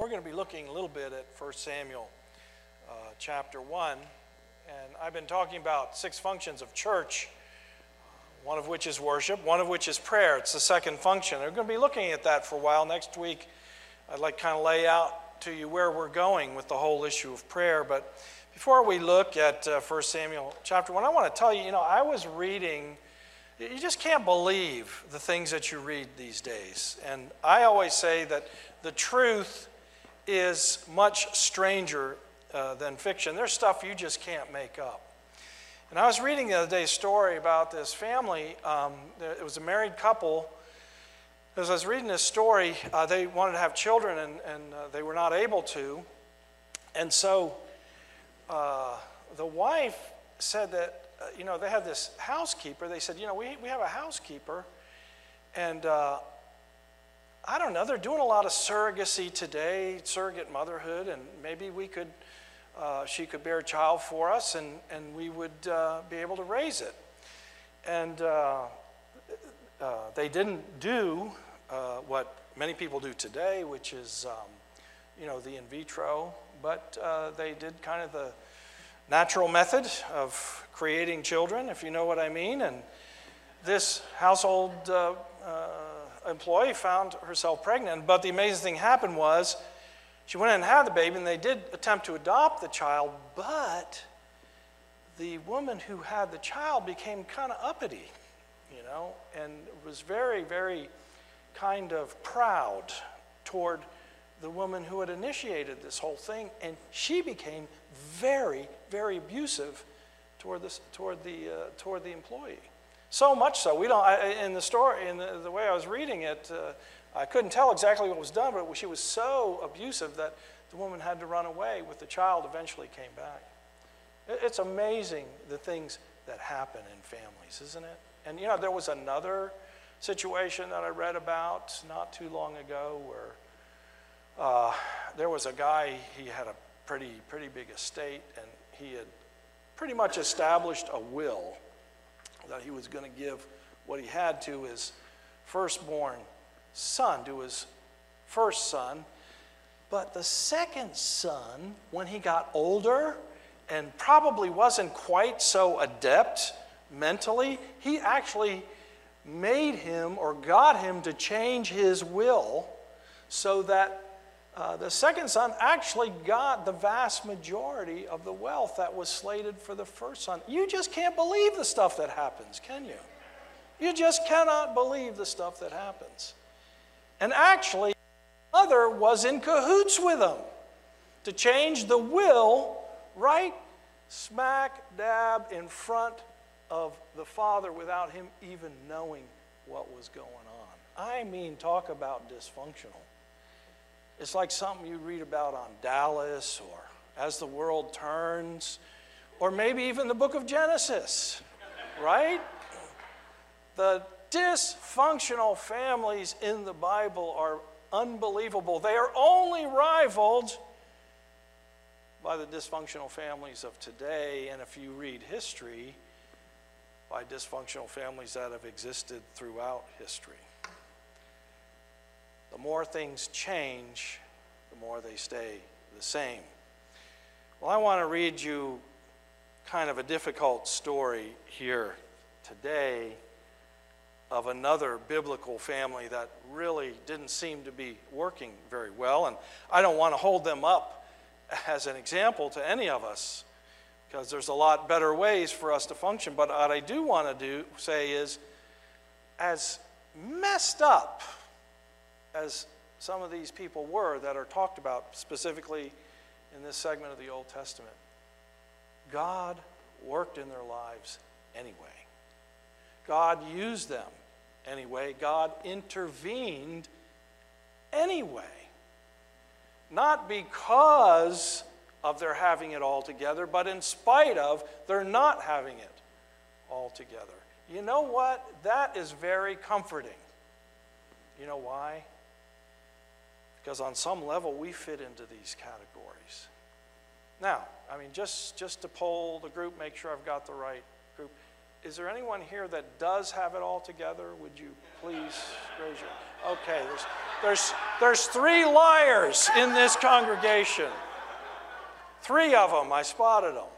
we're going to be looking a little bit at 1 Samuel chapter 1. And I've been talking about 6 functions of church, one of which is worship, one of which is prayer. It's the second function. We're going to be looking at that for a while. Next week, I'd like to kind of lay out to you where we're going with the whole issue of prayer. But before we look at 1 Samuel chapter 1, I want to tell you, I was reading. You just can't believe the things that you read these days. And I always say that the truth is much stranger than fiction. There's stuff you just can't make up. And I was reading the other day a story about this family. It was a married couple. As I was reading this story, they wanted to have children and they were not able to. And so the wife said that, they had this housekeeper. They said, we have a housekeeper, and I don't know, they're doing a lot of surrogacy today, surrogate motherhood, and maybe she could bear a child for us, and we would be able to raise it. And they didn't do what many people do today, which is, the in vitro, but they did kind of the natural method of creating children, if you know what I mean. And this household employee found herself pregnant. But the amazing thing happened was she went in and had the baby, and they did attempt to adopt the child, but the woman who had the child became kind of uppity, and was very, very kind of proud toward the woman who had initiated this whole thing, and she became very, very abusive toward the employee. So much so, in the story, in the way I was reading it, I couldn't tell exactly what was done, but she was so abusive that the woman had to run away with the child. Eventually came back. It's amazing the things that happen in families, isn't it? And there was another situation that I read about not too long ago where there was a guy. He had a pretty big estate, and he had pretty much established a will that he was going to give what he had to his firstborn son, to his first son. But the second son, when he got older and probably wasn't quite so adept mentally, he actually made him or got him to change his will so that the second son actually got the vast majority of the wealth that was slated for the first son. You just can't believe the stuff that happens, can you? You just cannot believe the stuff that happens. And actually, the mother was in cahoots with him to change the will right smack dab in front of the father without him even knowing what was going on. I mean, talk about dysfunctional. It's like something you read about on Dallas or As the World Turns, or maybe even the book of Genesis, right? The dysfunctional families in the Bible are unbelievable. They are only rivaled by the dysfunctional families of today, and if you read history, by dysfunctional families that have existed throughout history. The more things change, the more they stay the same. Well, I want to read you kind of a difficult story here today of another biblical family that really didn't seem to be working very well. And I don't want to hold them up as an example to any of us, because there's a lot better ways for us to function. But what I do want to say is, as messed up as some of these people were that are talked about specifically in this segment of the Old Testament, God worked in their lives anyway. God used them anyway. God intervened anyway. Not because of their having it all together, but in spite of their not having it all together. You know what? That is very comforting. You know why? Because on some level, we fit into these categories. Now, just to poll the group, make sure I've got the right group. Is there anyone here that does have it all together? Would you please raise your hand? Okay, there's 3 liars in this congregation. 3 of them, I spotted them.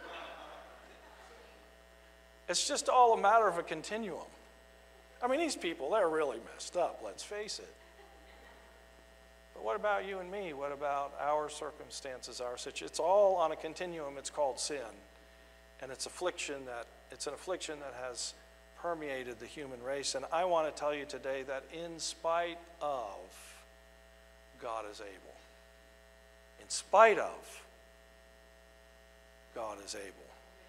It's just all a matter of a continuum. I mean, these people, they're really messed up, let's face it. But what about you and me? What about our circumstances, our situation? It's all on a continuum. It's called sin. And it's an affliction that has permeated the human race. And I want to tell you today that in spite of, God is able. In spite of, God is able.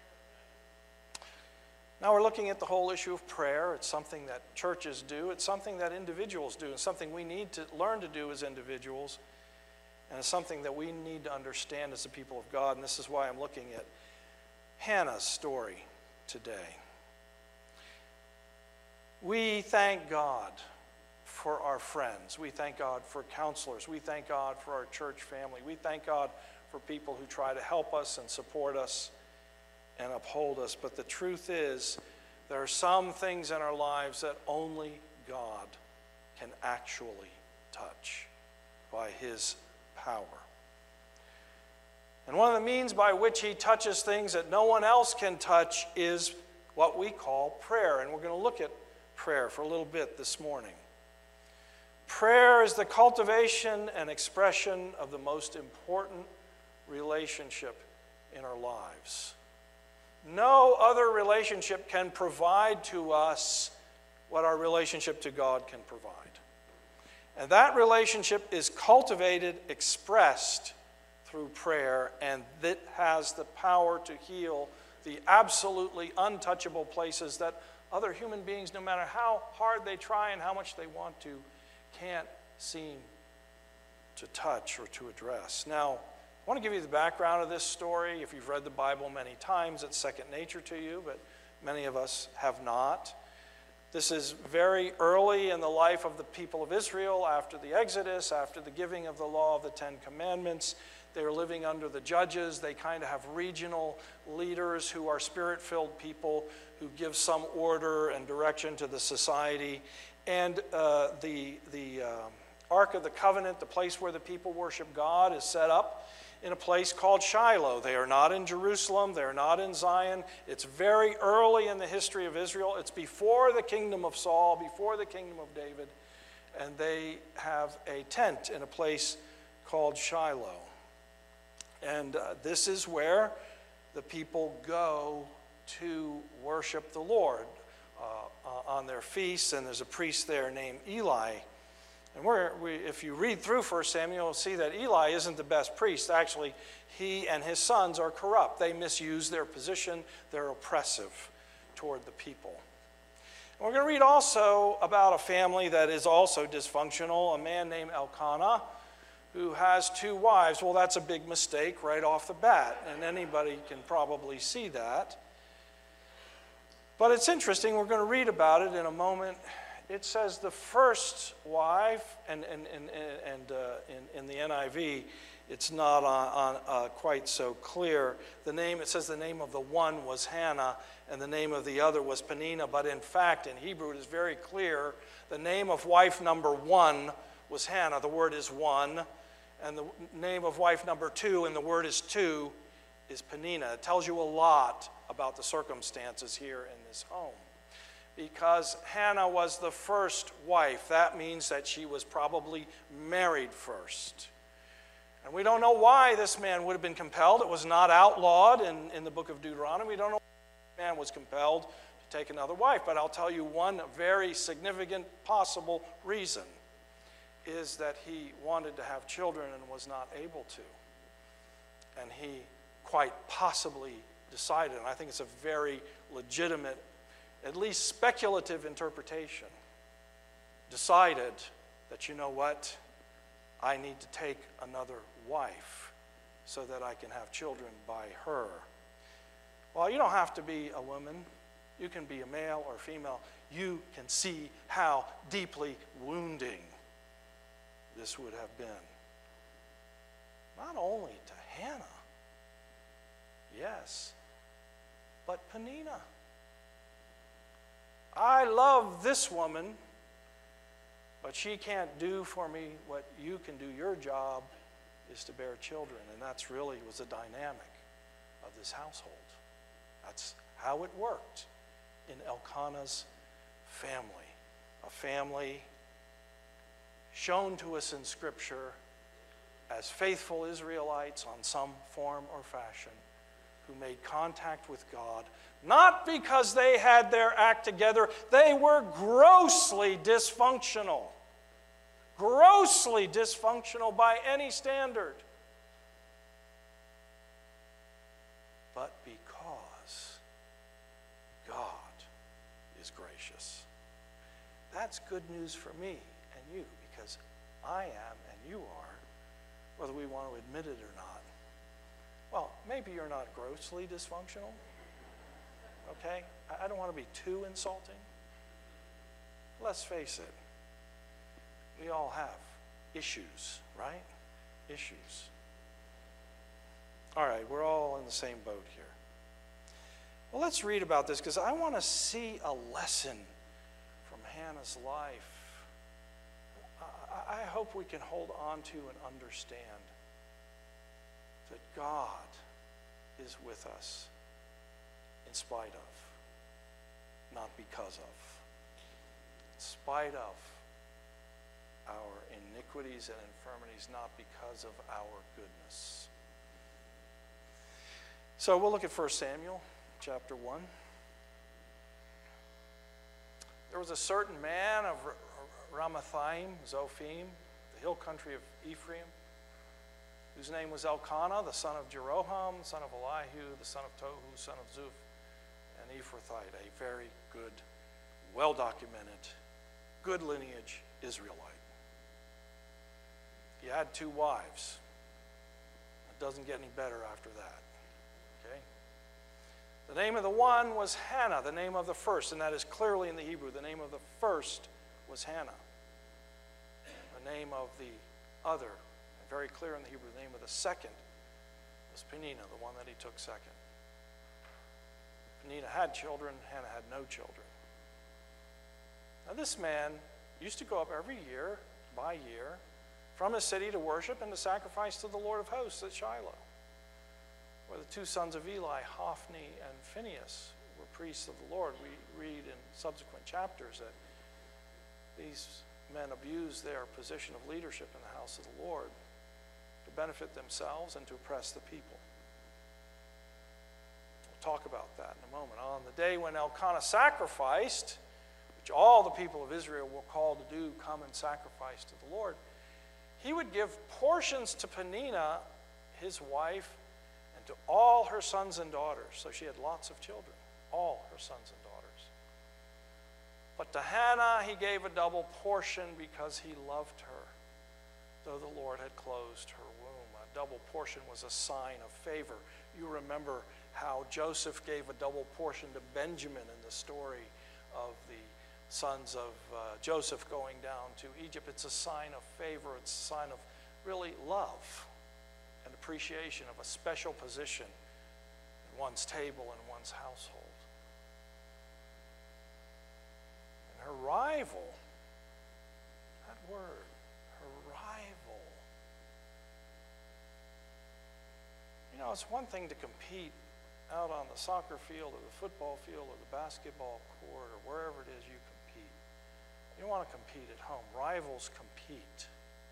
Now we're looking at the whole issue of prayer. It's something that churches do. It's something that individuals do. It's something we need to learn to do as individuals. And it's something that we need to understand as the people of God. And this is why I'm looking at Hannah's story today. We thank God for our friends. We thank God for counselors. We thank God for our church family. We thank God for people who try to help us and support us and uphold us. But the truth is, there are some things in our lives that only God can actually touch by his power. And one of the means by which he touches things that no one else can touch is what we call prayer. And we're going to look at prayer for a little bit this morning. Prayer is the cultivation and expression of the most important relationship in our lives. No other relationship can provide to us what our relationship to God can provide. And that relationship is cultivated, expressed through prayer, and that has the power to heal the absolutely untouchable places that other human beings, no matter how hard they try and how much they want to, can't seem to touch or to address. Now, I want to give you the background of this story. If you've read the Bible many times, it's second nature to you, but many of us have not. This is very early in the life of the people of Israel, after the Exodus, after the giving of the law of the 10 Commandments. They are living under the judges. They kind of have regional leaders who are spirit-filled people who give some order and direction to the society. And the Ark of the Covenant, the place where the people worship God, is set up in a place called Shiloh. They are not in Jerusalem. They are not in Zion. It's very early in the history of Israel. It's before the kingdom of Saul, before the kingdom of David. And they have a tent in a place called Shiloh. And this is where the people go to worship the Lord on their feasts. And there's a priest there named Eli. And if you read through 1 Samuel, you'll see that Eli isn't the best priest. Actually, he and his sons are corrupt. They misuse their position. They're oppressive toward the people. And we're going to read also about a family that is also dysfunctional, a man named Elkanah, who has 2 wives. Well, that's a big mistake right off the bat, and anybody can probably see that. But it's interesting. We're going to read about it in a moment. It says the first wife, and in the NIV, it's not quite so clear. It says the name of the one was Hannah, and the name of the other was Peninnah. But in fact, in Hebrew, it is very clear. The name of wife number 1 was Hannah. The word is 1. And the name of wife number 2, and the word is 2, is Peninnah. It tells you a lot about the circumstances here in this home. Because Hannah was the first wife, that means that she was probably married first. And we don't know why this man would have been compelled. It was not outlawed in the book of Deuteronomy. We don't know why this man was compelled to take another wife. But I'll tell you one very significant possible reason is that he wanted to have children and was not able to. And he quite possibly decided, and I think it's a very legitimate, at least speculative interpretation, decided that, you know what, I need to take another wife so that I can have children by her. Well, you don't have to be a woman. You can be a male or female. You can see how deeply wounding this would have been. Not only to Hannah, yes, but Peninnah. I love this woman But she can't do for me what you can do. Your job is to bear children. And that's really was the dynamic of this household. That's how it worked in Elkanah's family. A family shown to us in Scripture as faithful Israelites on some form or fashion who made contact with God, not because they had their act together. They were grossly dysfunctional. Grossly dysfunctional by any standard. But because God is gracious. That's good news for me and you, because I am and you are, whether we want to admit it or not. Well, maybe you're not grossly dysfunctional, okay? I don't want to be too insulting. Let's face it, we all have issues, right? Issues. All right, we're all in the same boat here. Well, let's read about this, because I want to see a lesson from Hannah's life. I hope we can hold on to and understand that God is with us in spite of, not because of. In spite of our iniquities and infirmities, not because of our goodness. So we'll look at 1 Samuel chapter 1. There was a certain man of Ramathaim, Zophim, the hill country of Ephraim, whose name was Elkanah, the son of Jeroham, son of Elihu, the son of Tohu, son of Zuph, an Ephrathite, a very good, well-documented, good lineage Israelite. He had 2 wives. It doesn't get any better after that. Okay? The name of the one was Hannah, the name of the first, and that is clearly in the Hebrew. The name of the first was Hannah. The name of the other, and very clear in the Hebrew, the name of the second was Peninnah, the one that he took second. Peninnah had children, Hannah had no children. Now this man used to go up every year, by year, from his city to worship and to sacrifice to the Lord of hosts at Shiloh, where the 2 sons of Eli, Hophni and Phinehas, were priests of the Lord. We read in subsequent chapters that these men abused their position of leadership in the house of the Lord to benefit themselves and to oppress the people. We'll talk about that in a moment. On the day when Elkanah sacrificed, which all the people of Israel were called to do, come and sacrifice to the Lord, he would give portions to Peninnah, his wife, and to all her sons and daughters. So she had lots of children, all her sons and daughters. But to Hannah he gave a double portion because he loved her, though the Lord had closed her womb. A double portion was a sign of favor. You remember how Joseph gave a double portion to Benjamin in the story of the sons of Joseph going down to Egypt. It's a sign of favor. It's a sign of really love and appreciation of a special position in one's table and one's household. And her rival, that word, her rival. You know, it's one thing to compete out on the soccer field or the football field or the basketball court or wherever it is you compete. You don't want to compete at home. Rivals compete.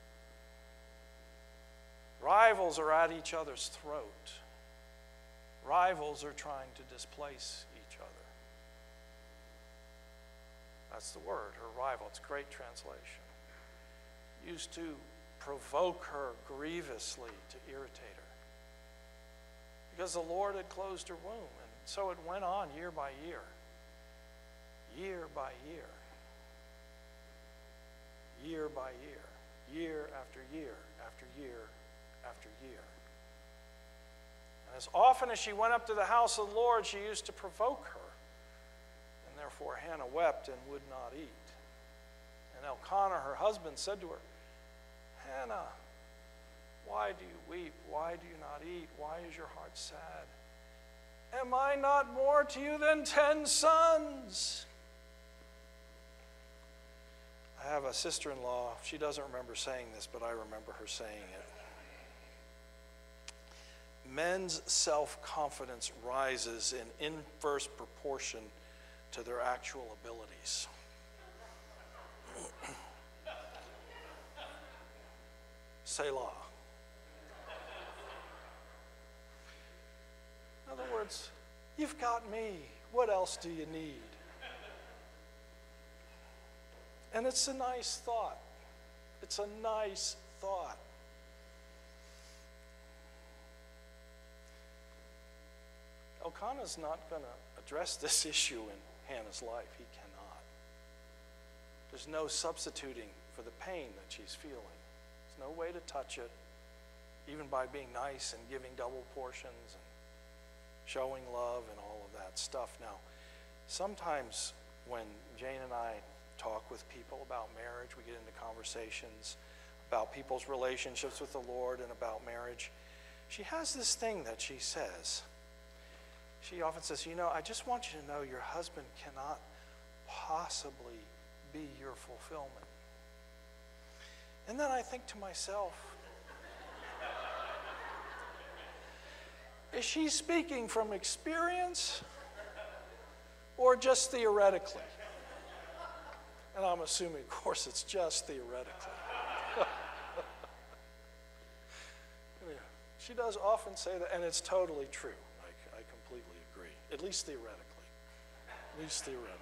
Rivals are at each other's throat. Rivals are trying to displace each other. That's the word, her rival. It's a great translation. Used to provoke her grievously, to irritate her. Because the Lord had closed her womb. And so it went on year by year. Year by year. Year by year. Year after year after year after year. And as often as she went up to the house of the Lord, she used to provoke her. And therefore Hannah wept and would not eat. And Elkanah, her husband, said to her, Hannah, why do you weep? Why do you not eat? Why is your heart sad? Am I not more to you than 10 sons? I have a sister-in-law. She doesn't remember saying this, but I remember her saying it. Men's self-confidence rises in inverse proportion to their actual abilities. Selah. In other words, you've got me. What else do you need? And it's a nice thought. It's a nice thought. Elkanah's not going to address this issue in Hannah's life. He cannot. There's no substituting for the pain that she's feeling. There's no way to touch it, even by being nice and giving double portions and showing love and all of that stuff. Now, sometimes when Jane and I talk with people about marriage, we get into conversations about people's relationships with the Lord and about marriage. She has this thing that she says. She often says, I just want you to know your husband cannot possibly be your fulfillment. And then I think to myself, is she speaking from experience or just theoretically? And I'm assuming, of course, it's just theoretically. Yeah, she does often say that, and it's totally true. I completely agree, at least theoretically. At least theoretically.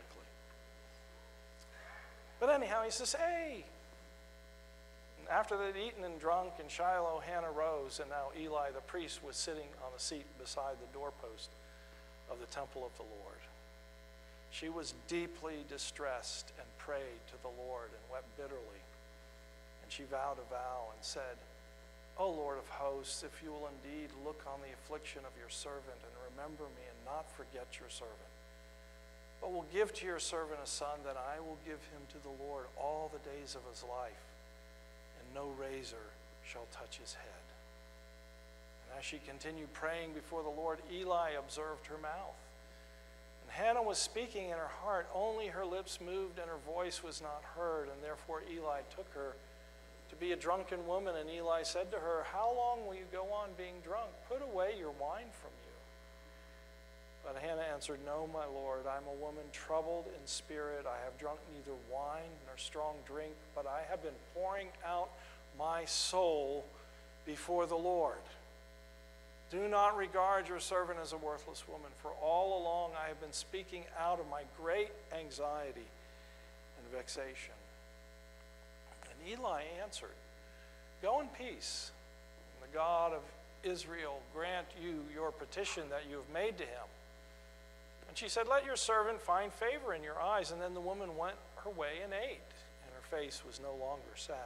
But anyhow, he says, hey. And after they'd eaten and drunk in Shiloh, Hannah rose, and now Eli the priest was sitting on a seat beside the doorpost of the temple of the Lord. She was deeply distressed and prayed to the Lord and wept bitterly. And she vowed a vow and said, O Lord of hosts, if you will indeed look on the affliction of your servant and remember me and not forget your servant, but will give to your servant a son, that I will give him to the Lord all the days of his life, and no razor shall touch his head. And as she continued praying before the Lord, Eli observed her mouth. And Hannah was speaking in her heart, only her lips moved and her voice was not heard, and therefore Eli took her to be a drunken woman. And Eli said to her, how long will you go on being drunk? Put away your wine from you. But Hannah answered, no, my Lord, I'm a woman troubled in spirit. I have drunk neither wine nor strong drink, but I have been pouring out my soul before the Lord. Do not regard your servant as a worthless woman, for all along I have been speaking out of my great anxiety and vexation. And Eli answered, go in peace, and the God of Israel grant you your petition that you have made to him. And she said, let your servant find favor in your eyes. And then the woman went her way and ate, and her face was no longer sad.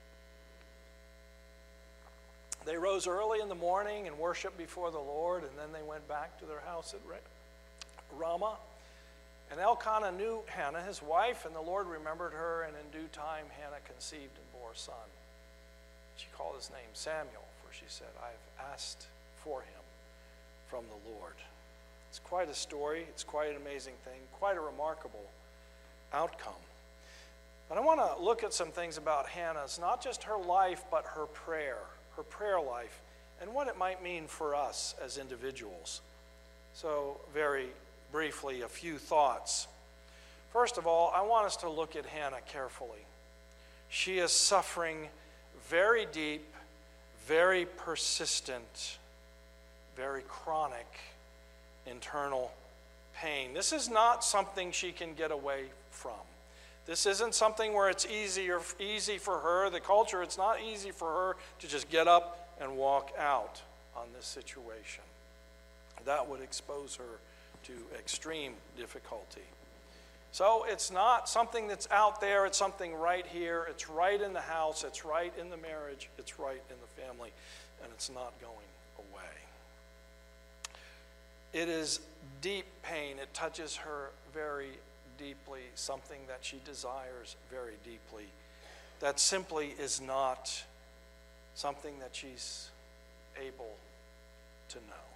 They rose early in the morning and worshiped before the Lord, and then they went back to their house at Ramah. And Elkanah knew Hannah, his wife, and the Lord remembered her, and in due time Hannah conceived and bore a son. She called his name Samuel, for she said, I have asked for him from the Lord. It's quite a story. It's quite an amazing thing, quite a remarkable outcome. But I want to look at some things about Hannah's, not just her life, but her prayer life, and what it might mean for us as individuals. So very briefly, a few thoughts. First of all, I want us to look at Hannah carefully. She is suffering very deep, very persistent, very chronic internal pain. This is not something she can get away from. This isn't something where it's easy for her, the culture, it's not easy for her to just get up and walk out on this situation. That would expose her to extreme difficulty. So it's not something that's out there, it's something right here, it's right in the house, it's right in the marriage, it's right in the family, and it's not going away. It is deep pain. It touches her very deeply, something that she desires very deeply. That simply is not something that she's able to know.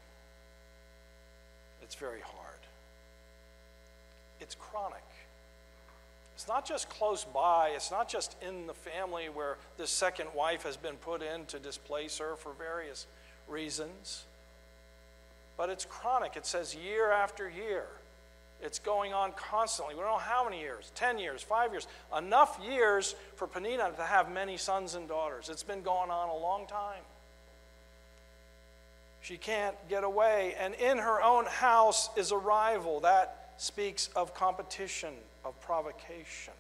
It's very hard. It's chronic. It's not just close by. It's not just in the family where this second wife has been put in to displace her for various reasons. But it's chronic. It says year after year. It's going on constantly. We don't know how many years, 10 years, 5 years. Enough years for Peninnah to have many sons and daughters. It's been going on a long time. She can't get away. And in her own house is a rival. That speaks of competition, of provocation.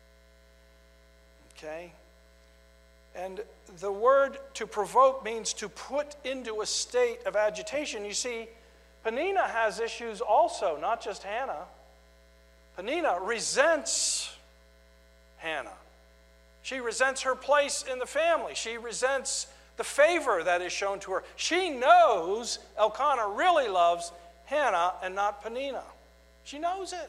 Okay? And the word to provoke means to put into a state of agitation. You see, Peninnah has issues also, not just Hannah. Peninnah resents Hannah. She resents her place in the family. She resents the favor that is shown to her. She knows Elkanah really loves Hannah and not Peninnah. She knows it.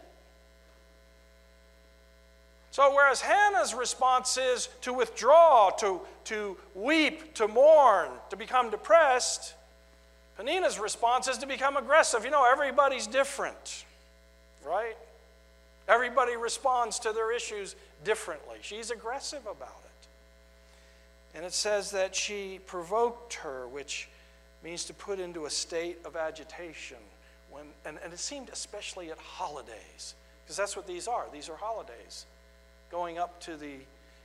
So whereas Hannah's response is to withdraw, to weep, to mourn, to become depressed, Peninnah's response is to become aggressive. You know, everybody's different, right? Everybody responds to their issues differently. She's aggressive about it. And it says that she provoked her, which means to put into a state of agitation. And it seemed especially at holidays, because that's what these are. These are holidays. Going up to the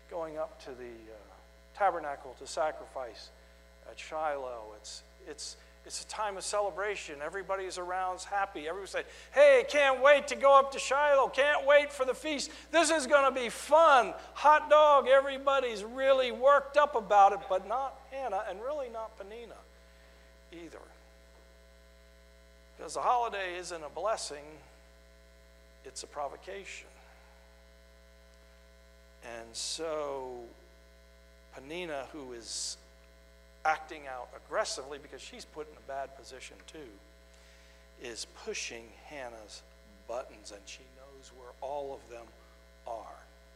tabernacle to sacrifice at Shiloh. It's a time of celebration. Everybody's around, happy. Everybody's saying, hey, can't wait to go up to Shiloh. Can't wait for the feast. This is going to be fun. Hot dog. Everybody's really worked up about it, but not Hannah and really not Peninnah either. Because the holiday isn't a blessing, it's a provocation. And so Peninnah, who is acting out aggressively because she's put in a bad position too, is pushing Hannah's buttons, and she knows where all of them are.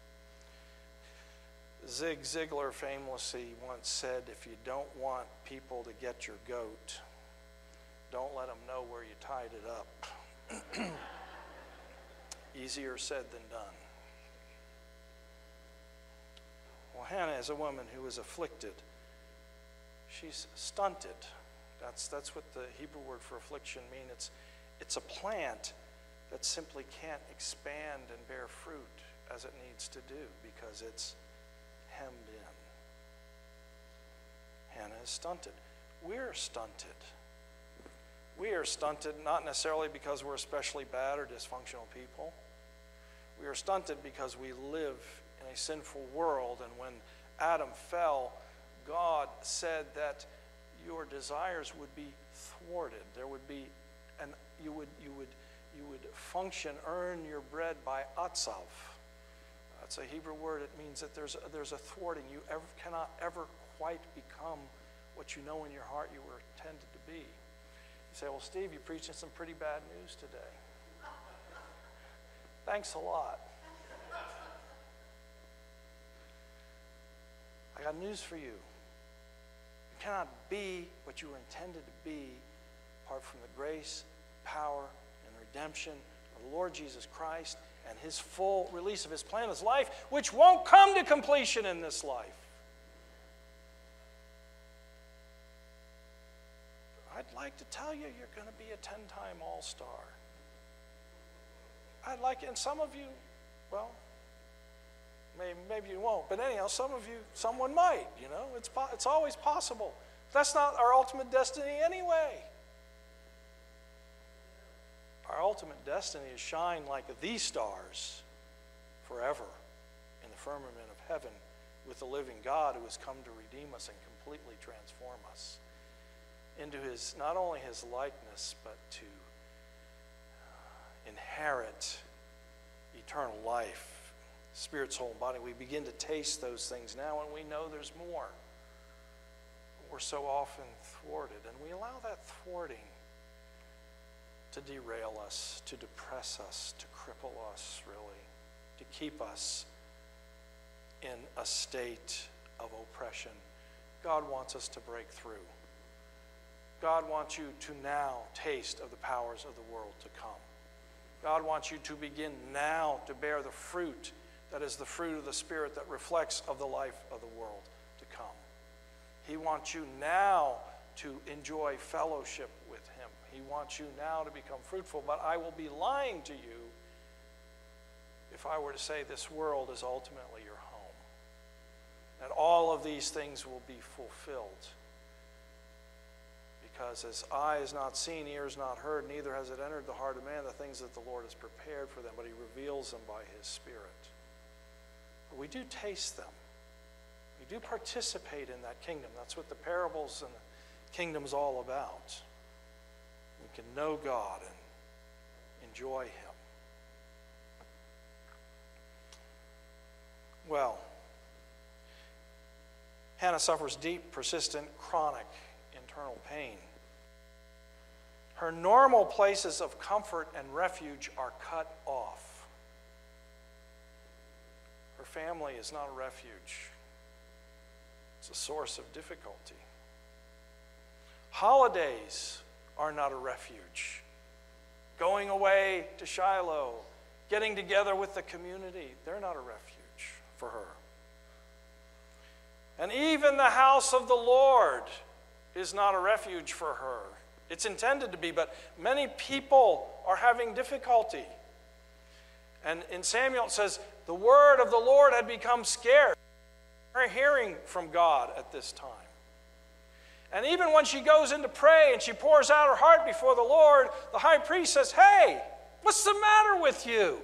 Zig Ziglar famously once said, if you don't want people to get your goat, don't let them know where you tied it up. Easier said than done. Well, Hannah is a woman who is afflicted. She's stunted. That's what the Hebrew word for affliction means. It's a plant that simply can't expand and bear fruit as it needs to do because it's hemmed in. Hannah is stunted. We're stunted. We are stunted not necessarily because we're especially bad or dysfunctional people. We are stunted because we live in a sinful world, and when Adam fell, God said that your desires would be thwarted. There would be, and you would function, earn your bread by atzav. That's a Hebrew word. It means that there's a thwarting. You cannot ever quite become what you know in your heart you were intended to be. You say, well, Steve, you're preaching some pretty bad news today. Thanks a lot. I got news for you. You cannot be what you were intended to be apart from the grace, power, and redemption of the Lord Jesus Christ and his full release of his plan of his life, which won't come to completion in this life. I'd like to tell you, you're going to be a 10-time all-star. I'd like, and some of you, well, maybe you won't, but anyhow, someone might, you know. It's always possible. That's not our ultimate destiny anyway. Our ultimate destiny is shine like the stars forever in the firmament of heaven with the living God who has come to redeem us and completely transform us into his, not only his likeness, but to inherit eternal life, spirit, soul, and body. We begin to taste those things now, and we know there's more. We're so often thwarted, and we allow that thwarting to derail us, to depress us, to cripple us, really, to keep us in a state of oppression. God wants us to break through. God wants you to now taste of the powers of the world to come. God wants you to begin now to bear the fruit that is the fruit of the Spirit that reflects of the life of the world to come. He wants you now to enjoy fellowship with him. He wants you now to become fruitful, but I will be lying to you if I were to say this world is ultimately your home, that all of these things will be fulfilled. Because as eye has not seen, ear has not heard, neither has it entered the heart of man the things that the Lord has prepared for them, but he reveals them by his Spirit. But we do taste them. We do participate in that kingdom. That's what the parables and the kingdom's all about. We can know God and enjoy him. Well, Hannah suffers deep, persistent, chronic internal pain. Her normal places of comfort and refuge are cut off. Her family is not a refuge. It's a source of difficulty. Holidays are not a refuge. Going away to Shiloh, getting together with the community, they're not a refuge for her. And even the house of the Lord is not a refuge for her. It's intended to be, but many people are having difficulty. And in Samuel it says, the word of the Lord had become scarce. Her hearing from God at this time. And even when she goes in to pray and she pours out her heart before the Lord, the high priest says, hey, what's the matter with you?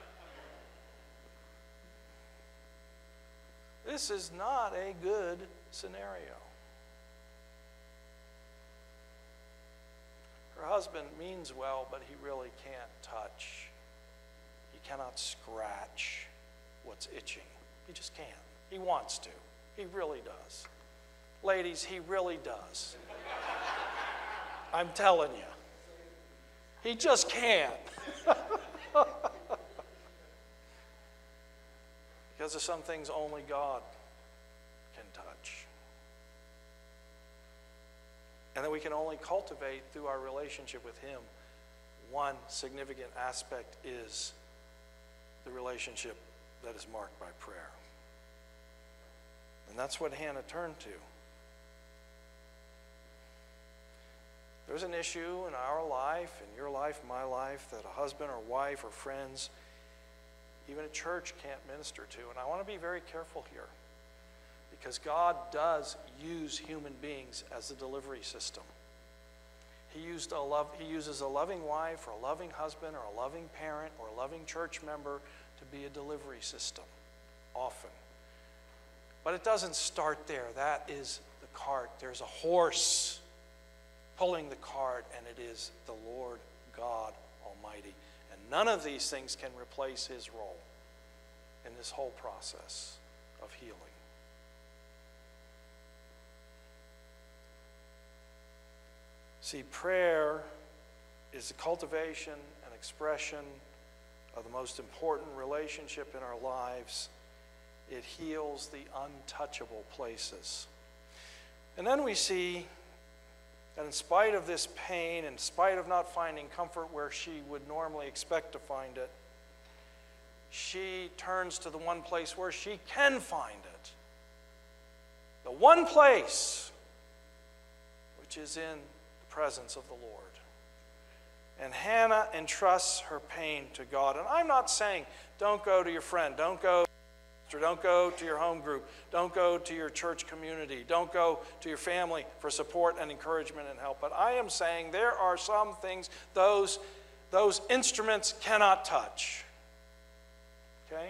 This is not a good scenario. Her husband means well, but he really can't touch. He cannot scratch what's itching. He just can't. He wants to. He really does. Ladies, he really does. I'm telling you. He just can't. Because of some things only God can touch. And that we can only cultivate through our relationship with him. One significant aspect is the relationship that is marked by prayer. And that's what Hannah turned to. There's an issue in our life, in your life, my life, that a husband or wife or friends, even a church, can't minister to. And I want to be very careful here. Because God does use human beings as a delivery system. He uses a loving wife or a loving husband or a loving parent or a loving church member to be a delivery system, often. But it doesn't start there. That is the cart. There's a horse pulling the cart, and it is the Lord God Almighty. And none of these things can replace his role in this whole process of healing. See, prayer is the cultivation and expression of the most important relationship in our lives. It heals the untouchable places. And then we see that in spite of this pain, in spite of not finding comfort where she would normally expect to find it, she turns to the one place where she can find it. The one place which is in the presence of the Lord. And Hannah entrusts her pain to God. And I'm not saying don't go to your friend, don't go to your home group, don't go to your church community, don't go to your family for support and encouragement and help. But I am saying there are some things those instruments cannot touch. Okay?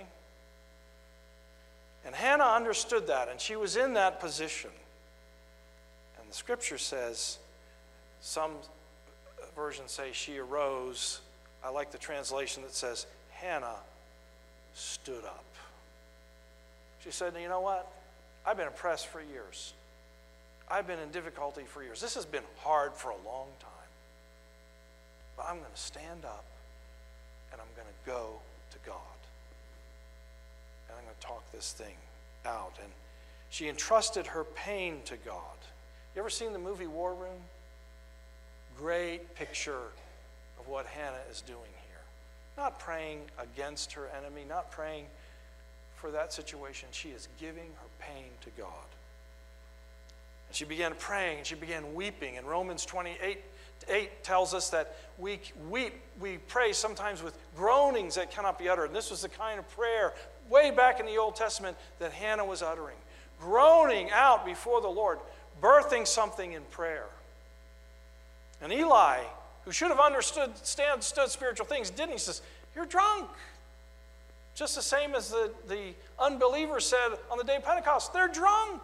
And Hannah understood that, and she was in that position. And the scripture says, some versions say she arose. I like the translation that says, Hannah stood up. She said, you know what? I've been oppressed for years. I've been in difficulty for years. This has been hard for a long time. But I'm going to stand up and I'm going to go to God. And I'm going to talk this thing out. And she entrusted her pain to God. You ever seen the movie War Room? Great picture of what Hannah is doing here. Not praying against her enemy, not praying for that situation. She is giving her pain to God. And she began praying, and she began weeping. And Romans 28:8 tells us that we pray sometimes with groanings that cannot be uttered. And this was the kind of prayer way back in the Old Testament that Hannah was uttering. Groaning out before the Lord, birthing something in prayer. And Eli, who should have understood spiritual things, didn't. He says, "You're drunk." Just the same as the unbelievers said on the day of Pentecost, "They're drunk."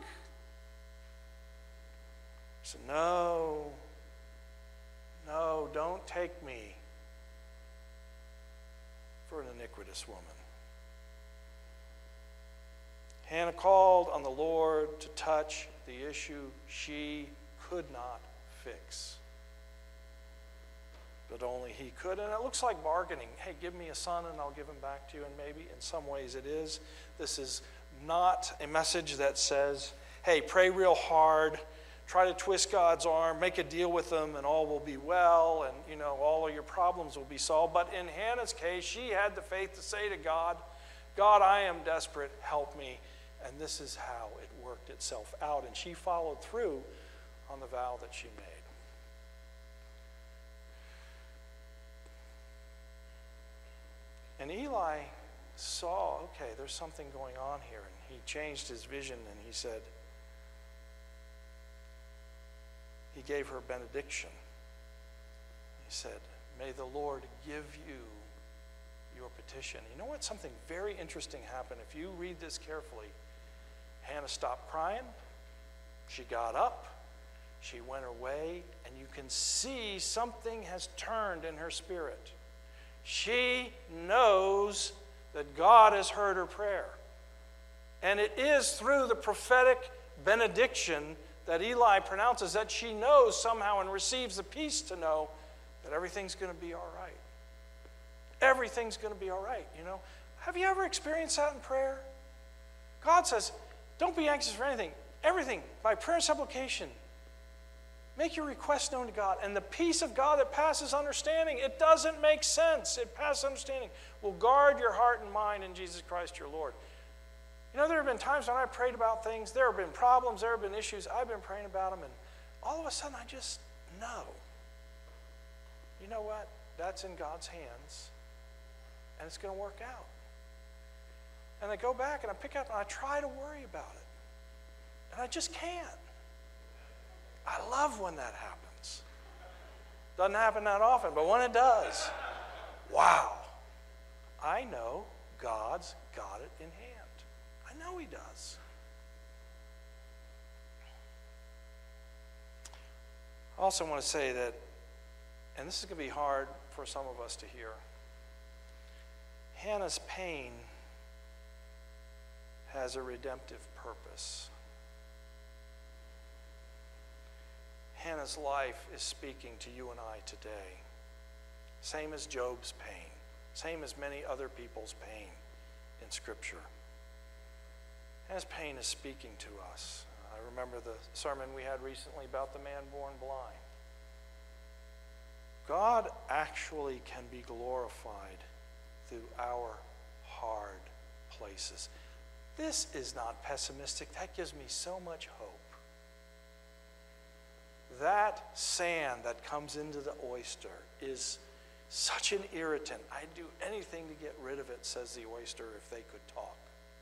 He said, No, don't take me for an iniquitous woman. Hannah called on the Lord to touch the issue she could not fix. But only he could. And it looks like bargaining. Hey, give me a son and I'll give him back to you. And maybe in some ways it is. This is not a message that says, hey, pray real hard, try to twist God's arm, make a deal with him, and all will be well, and all of your problems will be solved. But in Hannah's case, she had the faith to say to God, God, I am desperate, help me. And this is how it worked itself out. And she followed through on the vow that she made. And Eli saw, okay, there's something going on here. And he changed his vision and he said, he gave her a benediction. He said, may the Lord give you your petition. You know what? Something very interesting happened. If you read this carefully, Hannah stopped crying. She got up. She went her way. And you can see something has turned in her spirit. She knows that God has heard her prayer. And it is through the prophetic benediction that Eli pronounces that she knows somehow and receives the peace to know that everything's going to be all right. Everything's going to be all right, Have you ever experienced that in prayer? God says, don't be anxious for anything. Everything, by prayer and supplication. Make your request known to God. And the peace of God that passes understanding, it doesn't make sense. It passes understanding. Will guard your heart and mind in Jesus Christ your Lord. There have been times when I prayed about things. There have been problems. There have been issues. I've been praying about them. And all of a sudden, I just know. You know what? That's in God's hands. And it's going to work out. And I go back and I pick up and I try to worry about it. And I just can't. I love when that happens. Doesn't happen that often, but when it does, wow. I know God's got it in hand. I know he does. I also want to say that, and this is going to be hard for some of us to hear, Hannah's pain has a redemptive purpose. Hannah's life is speaking to you and I today. Same as Job's pain. Same as many other people's pain in Scripture. Hannah's pain is speaking to us. I remember the sermon we had recently about the man born blind. God actually can be glorified through our hard places. This is not pessimistic. That gives me so much hope. That sand that comes into the oyster is such an irritant. I'd do anything to get rid of it, says the oyster, if they could talk.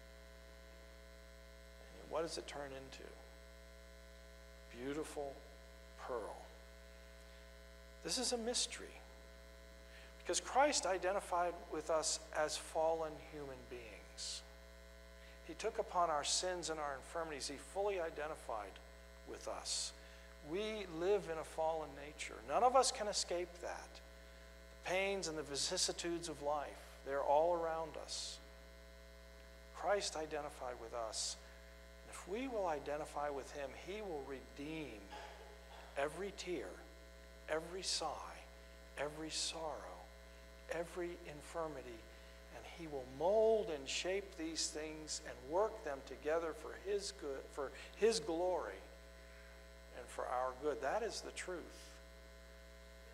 And what does it turn into? Beautiful pearl. This is a mystery. Because Christ identified with us as fallen human beings. He took upon our sins and our infirmities. He fully identified with us. We live in a fallen nature. None of us can escape that. The pains and the vicissitudes of life, they're all around us. Christ identified with us. And if we will identify with him, he will redeem every tear, every sigh, every sorrow, every infirmity, and he will mold and shape these things and work them together for his good, for his glory, and for our good. That is the truth.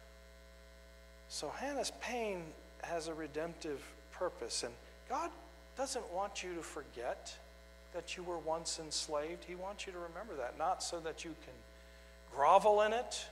So Hannah's pain has a redemptive purpose, and God doesn't want you to forget that you were once enslaved. He wants you to remember that, not so that you can grovel in it,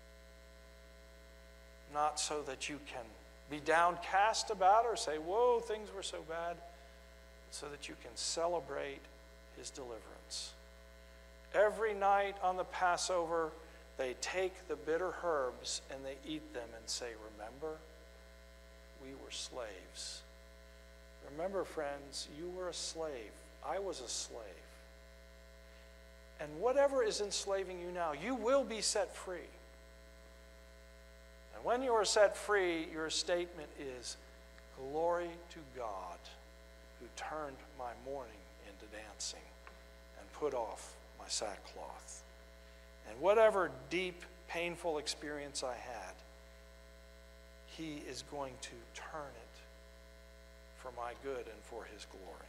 not so that you can be downcast about it or say, whoa, things were so bad, but so that you can celebrate his deliverance. Every night on the Passover, they take the bitter herbs and they eat them and say, remember, we were slaves. Remember, friends, you were a slave. I was a slave. And whatever is enslaving you now, you will be set free. And when you are set free, your statement is, glory to God who turned my mourning into dancing and put off my sackcloth. And whatever deep, painful experience I had, he is going to turn it for my good and for his glory.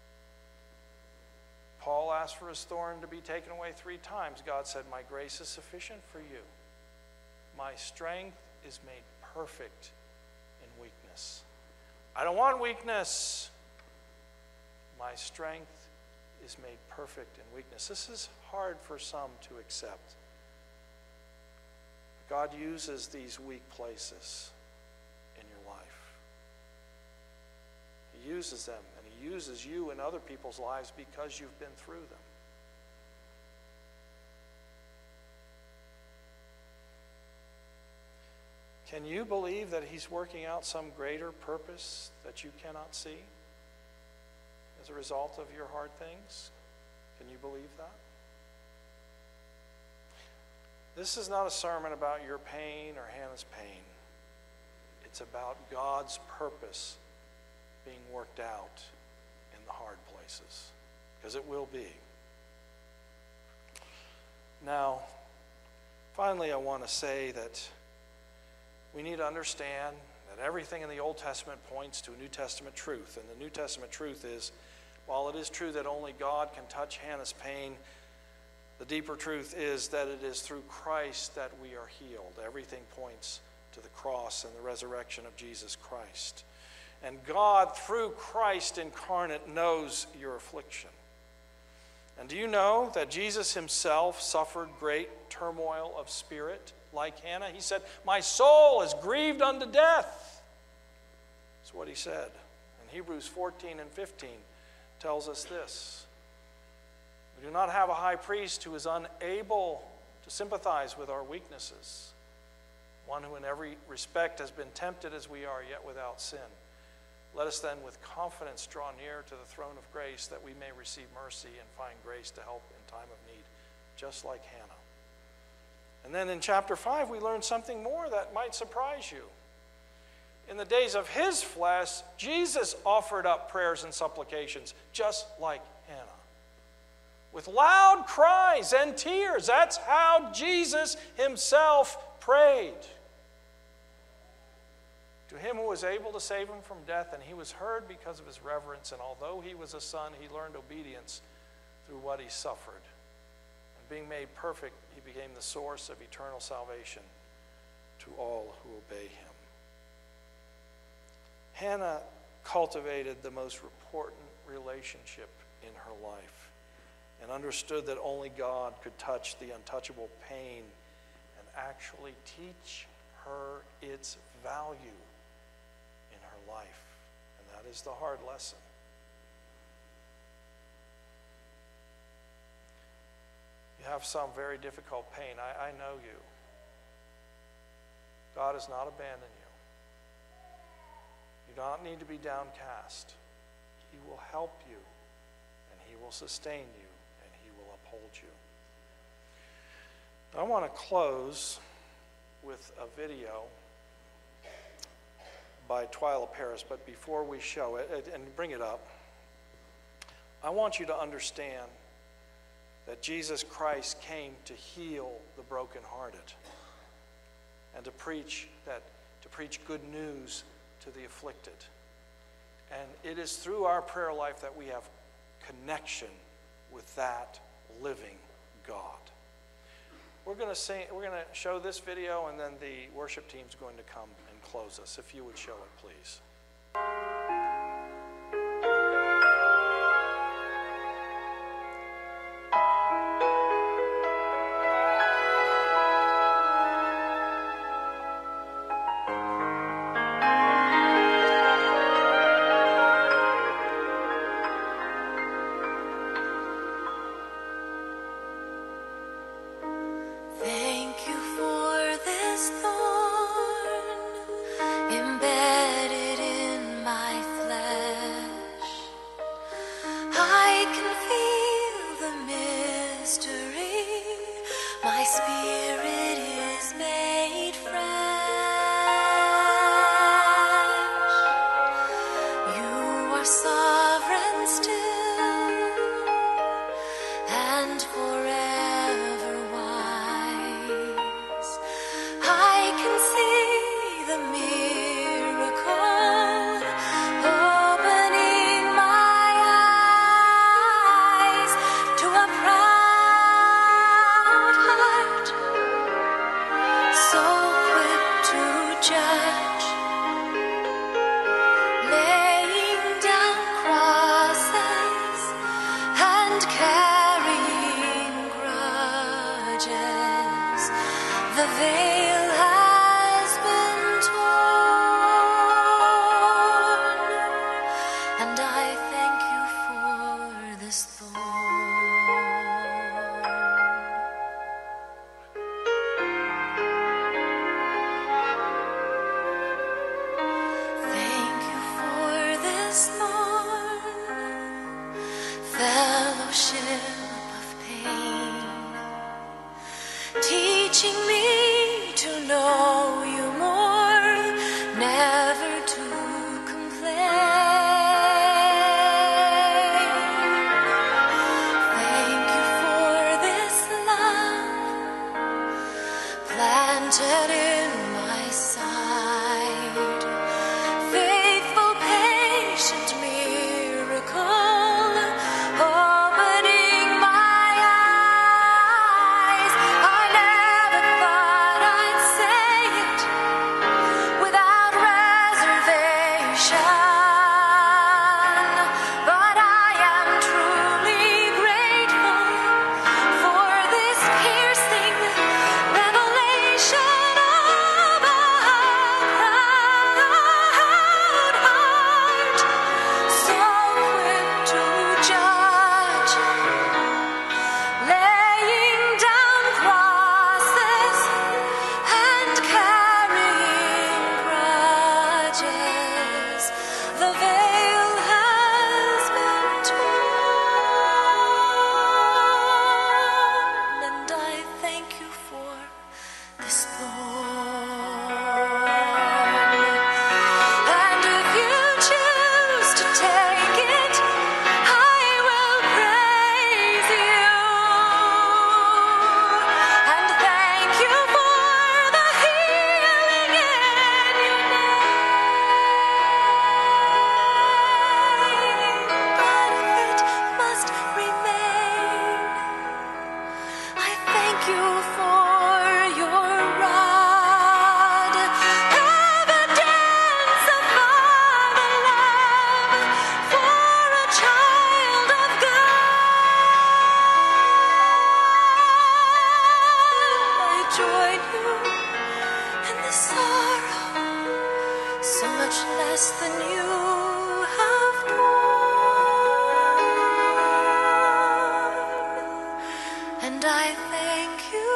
Paul asked for his thorn to be taken away 3 times. God said, my grace is sufficient for you. My strength is made perfect in weakness. I don't want weakness. My strength is made perfect in weakness. This is hard for some to accept. God uses these weak places in your life. He uses them, and he uses you in other people's lives because you've been through them. Can you believe that he's working out some greater purpose that you cannot see as a result of your hard things? Can you believe that? This is not a sermon about your pain or Hannah's pain. It's about God's purpose being worked out in the hard places, because it will be. Now, finally, I want to say that we need to understand that everything in the Old Testament points to a New Testament truth. And the New Testament truth is, while it is true that only God can touch Hannah's pain, the deeper truth is that it is through Christ that we are healed. Everything points to the cross and the resurrection of Jesus Christ. And God, through Christ incarnate, knows your affliction. And do you know that Jesus himself suffered great turmoil of spirit like Hannah? He said, my soul is grieved unto death. That's what he said. And Hebrews 14 and 15 tells us this. We do not have a high priest who is unable to sympathize with our weaknesses, one who in every respect has been tempted as we are, yet without sin. Let us then with confidence draw near to the throne of grace, that we may receive mercy and find grace to help in time of need, just like Hannah. And then in chapter 5, we learn something more that might surprise you. In the days of his flesh, Jesus offered up prayers and supplications, just like Hannah, with loud cries and tears. That's how Jesus himself prayed. To him who was able to save him from death, and he was heard because of his reverence, and although he was a son, he learned obedience through what he suffered. And being made perfect, he became the source of eternal salvation to all who obey him. Hannah cultivated the most important relationship in her life and understood that only God could touch the untouchable pain and actually teach her its value in her life. And that is the hard lesson. You have some very difficult pain. I know you. God has not abandoned you. You do not need to be downcast. He will help you, and he will sustain you, and he will uphold you. I want to close with a video by Twyla Paris, but before we show it, and bring it up, I want you to understand that Jesus Christ came to heal the brokenhearted and to preach good news to the afflicted. And it is through our prayer life that we have connection with that living God. We're going to show this video, and then the worship team's going to come and close us. If you would show it, please. so quick to judge, laying down crosses and carrying grudges. The veil has been torn, and I thank you for this thorn. Thank you for this thorn, fellowship of pain, teaching me to know you more, never to complain. Thank you for this love planted in my side, faithful, patient miracle, opening my eyes. I never thought I'd say it without reservation, but I am truly grateful for this piercing revelation of a proud heart, so quick to judge, laying down crosses and carrying grudges. The veil has been torn, and I thank you for this thorn. And if you choose to take it, I will praise you and thank you for the healing in your name. But if it must remain, I thank you for your rod, evidence of Father love for a child of God. I join you in the sorrow, so much less than you have borne, and I thank you.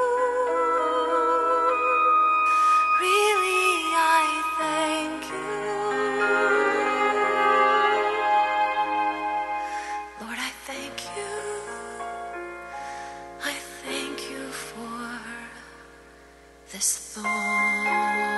Really, I thank you. Lord, I thank you. I thank you for this thorn.